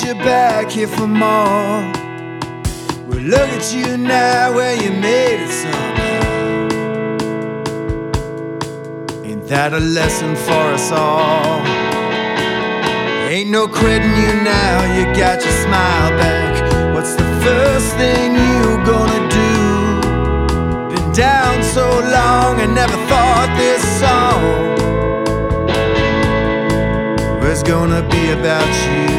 you're back here for more. Well, look at you now, where you made it somehow. Ain't that a lesson for us all? Ain't no quitting you now, you got your smile back. What's the first thing you gonna do? Been down so long, I never thought this song was gonna be about you.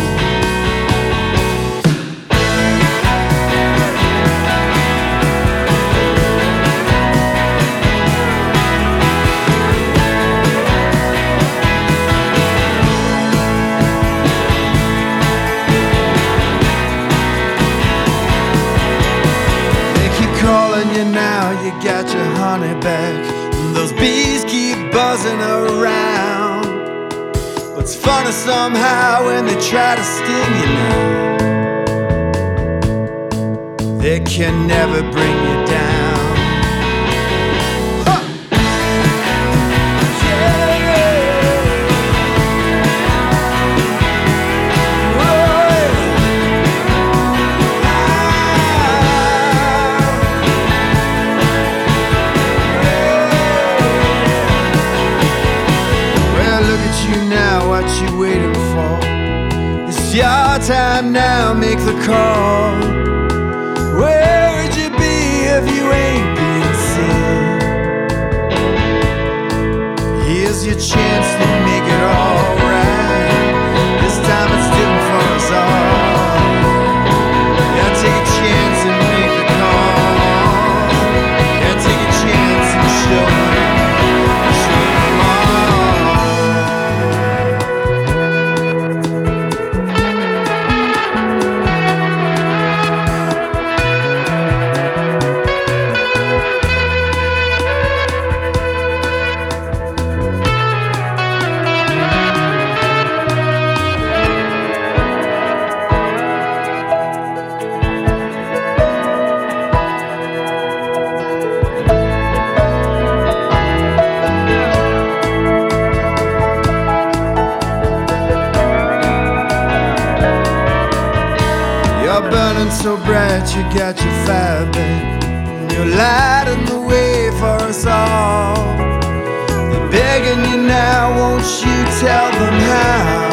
Calling you now, you got your honey back. Those bees keep buzzing around. It's funny somehow when they try to sting you now. They can never bring you down. What you waiting for? It's your time now, make the call. Where would you be if you ain't being seen? Here's your chance to make it all right. This time it's different for us all. Yeah, take a chance and make the call. Yeah, take a chance and show them. Burning so bright, you got your fire back. You're lighting the way for us all. They're begging you now, won't you tell them how?